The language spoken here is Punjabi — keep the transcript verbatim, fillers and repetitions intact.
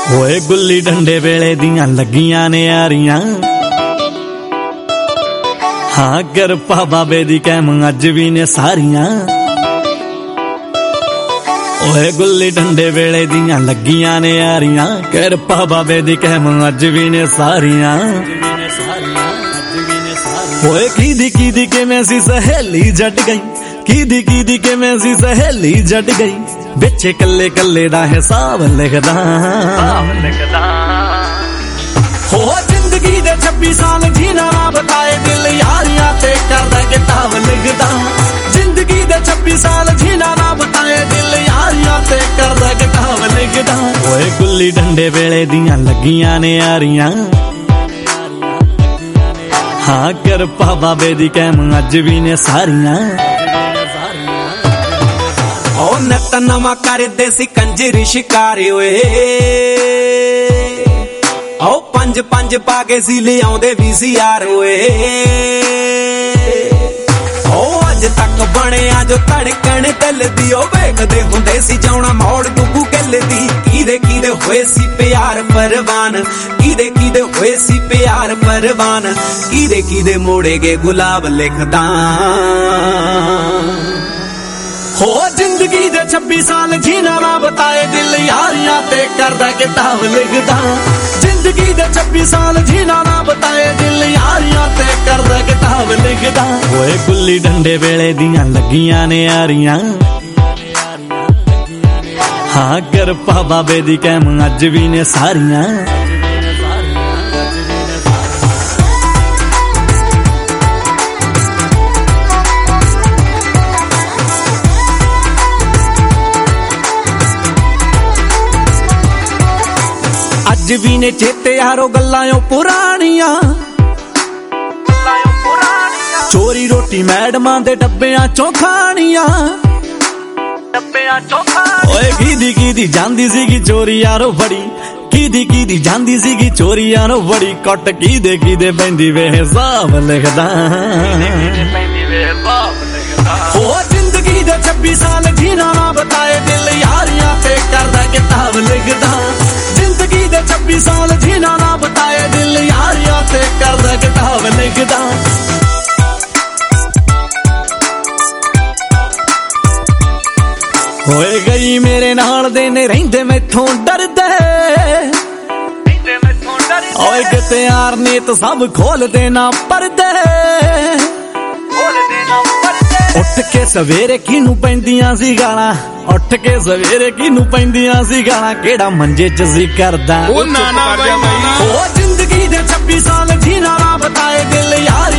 ਹੋਏ ਗੁੱਲੀ ਡੰਡੇ ਵੇਲੇ ਦੀਆਂ ਲੱਗੀਆਂ ਨੇ ਯਾਰੀਆਂ। ਹਾਂ ਕਿਰਪਾ ਬਾਬੇ ਦੀ ਕਹਿਮ ਅੱਜ ਵੀ ਨੇ ਸਾਰੀਆਂ। ਓਏ ਗੁੱਲੀ ਡੰਡੇ ਵੇਲੇ ਦੀਆਂ ਲੱਗੀਆਂ ਨੇ ਯਾਰੀਆਂ। ਕਿਰਪਾ ਬਾਬੇ ਦੀ ਕਹਿਮ ਅੱਜ ਵੀ ਨੇ ਸਾਰੀਆਂ। ਓਏ ਕੀਦੀ ਕੀਦੀ ਕਿਵੇਂ ਸੀ ਸਹੇਲੀ ਜੱਟ ਗਈ, ਕੀਦੀ ਕੀਦੀ ਕਿਵੇਂ ਸੀ ਸਹੇਲੀ ਜੱਟ ਗਈ। ਵਿੱਚ ਕੱਲੇ ਕੱਲੇ ਦਾ ਹਿਸਾਬ ਲਿਖਦਾ ਹੋ ਜ਼ਿੰਦਗੀ ਦੇ ਛੱਬੀ ਸਾਲ ਜੀਣਾ ਨਾ ਬਤਾਏ ਦਿਲ ਯਾਰੀਆਂ ਤੇ ਕਰਦਾ ਕਿਤਾਬ ਲਿਖਦਾ। ਜ਼ਿੰਦਗੀ ਦੇ ਛੱਬੀ ਸਾਲ ਜੀਣਾ ਨਾ ਬਤਾਏ ਦਿਲ ਯਾਰੀਆਂ ਤੇ ਕਰਦਾ ਕਿਤਾਬ ਲਿਖਦਾ। ਓਏ ਗੁੱਲੀ ਡੰਡੇ ਵੇਲੇ ਦੀਆਂ ਲੱਗੀਆਂ ਨੇ ਯਾਰੀਆਂ। ਹਾਂ ਕਿਰਪਾ ਬਾਬੇ ਦੀ ਕਹਿਮ ਅੱਜ ਵੀ ਨੇ ਸਾਰੀਆਂ। ਓ ਨੱਤ ਨਵਾਂ ਕਰਦੇ ਸੀ ਕੰਜਰੀ ਸ਼ਿਕਾਰੇ ਓਏ। ਓ ਪੰਜ ਪੰਜ ਪਾ ਕੇ ਸੀ ਲਿਆਉਂਦੇ ਵੀ ਸੀ ਯਾਰ ਓਏ। ਓ ਅੱਜ ਤੱਕ ਬਣਿਆ ਜੋ ਧੜਕਣ ਦਿਲ ਦੀ। ਓ ਵੇਖਦੇ ਹੁੰਦੇ ਸੀ ਜਾਉਣਾ ਮੋੜ ਗੁੱਗੂ ਗਿੱਲ ਦੀ। ਕਿਹਦੇ ਕਿਹਦੇ ਹੋਏ ਸੀ ਪਿਆਰ ਪਰਵਾਨ, ਕਿਹਦੇ ਕਿਹਦੇ ਹੋਏ ਸੀ ਪਿਆਰ ਪਰਵਾਨ। ਕਿਹਦੇ ਕਿਹਦੇ ਮੋੜੇ ਗਏ ਗੁਲਾਬ ਲਿਖਦਾ ਹੋ ਜ਼ਿੰਦਗੀ ਦੇ ਛੱਬੀ ਸਾਲ ਜੀਣਾ ਨਾ ਬਤਾਏ ਦਿਲ ਯਾਰੀਆਂ ਤੇ ਕਰਦਾ ਕਿਤਾਬ ਲਿਖਦਾ। ਜ਼ਿੰਦਗੀ ਦੇ ਛੱਬੀ ਸਾਲ ਜੀਣਾ ਨਾ ਬਤਾਏ ਦਿਲ ਯਾਰੀਆਂ ਤੇ ਕਰਦਾ ਕਿਤਾਬ ਲਿਖਦਾ। ਓਏ ਗੁੱਲੀ ਡੰਡੇ ਵੇਲੇ ਦੀਆਂ ਲੱਗੀਆਂ ਨੇ ਯਾਰੀਆਂ। ਹਾਂ ਕਿਰਪਾ ਬਾਬੇ ਦੀ ਕਹਿਮ ਅੱਜ ਵੀ ਨੇ ਸਾਰੀਆਂ। ਅੱਜ ਵੀ ਨੇ ਚੇਤੇ ਯਾਰੋ ਗੱਲਾਂ ਓ ਪੁਰਾਣੀਆਂ। ਚੋਰੀ ਰੋਟੀ ਮੈਡਮਾਂ ਦੇ ਡੱਬਿਆਂ ਚੋਂ ਖਾਣੀਆਂ। ਓਏ ਕੀਦੀ ਕੀਦੀ ਜਾਂਦੀ ਸੀਗੀ ਚੋਰੀ ਯਾਰੋ ਬੜੀ, ਕੀਦੀ ਕੀਦੀ ਜਾਂਦੀ ਸੀਗੀ ਚੋਰੀ ਯਾਰੋ ਬੜੀ। ਕੁੱਟ ਕੀਦੇ ਕੀਦੇ ਪੈਂਦੀ ਵੇ ਹਿਸਾਬ ਲਿਖਦਾ ਹੋ ਜ਼ਿੰਦਗੀ ਦੇ ਛੱਬੀ ਸਾਲ ਜੀਣਾ ਨਾ ਬਤਾਏ ਦਿਲ ਯਾਰੀਆਂ ਤੇ ਕਰਦਾ ਕਿਤਾਬ ਲਿਖਦਾ। ਜ਼ਿੰਦਗੀ ਦੇ ਛੱਬੀ ਸਾਲ ਜੀਣਾ ਨਾ ਬਤਾਏ ਦਿਲ ਯਾਰੀਆਂ ਤੇ ਕਰਦਾ ਕਿਤਾਬ ਲਿਖਦਾ। ਹੋਏ ਗਈ ਮੇਰੇ ਨਾਲ ਦੇ ਨੇ ਰਹਿੰਦੇ ਮੈਥੋਂ ਡਰਦੇ। ਓਏ ਕਿਤੇ ਯਾਰ ਨੀਤ ਸਭ ਖੋਲਦੇ ਨਾ ਪਰਦੇ। ਉੱਠ ਕੇ ਸਵੇਰੇ ਕਿਹਨੂੰ ਪੈਂਦੀਆਂ ਸੀ ਗਾਲਾਂ, ਉੱਠ ਕੇ ਸਵੇਰੇ ਕਿਹਨੂੰ ਪੈਂਦੀਆਂ ਸੀ ਗਾਲਾਂ। ਕਿਹੜਾ ਮੰਜੇ ਚ ਸੀ ਕਰਦਾ ਉਹ ਨਾ ਨਾ ਉਹ ਜ਼ਿੰਦਗੀ ਦੇ ਛੱਬੀ ਸਾਲ ਜੀਣਾ ਨਾ ਬਤਾਏ ਦਿਲ ਯਾਰ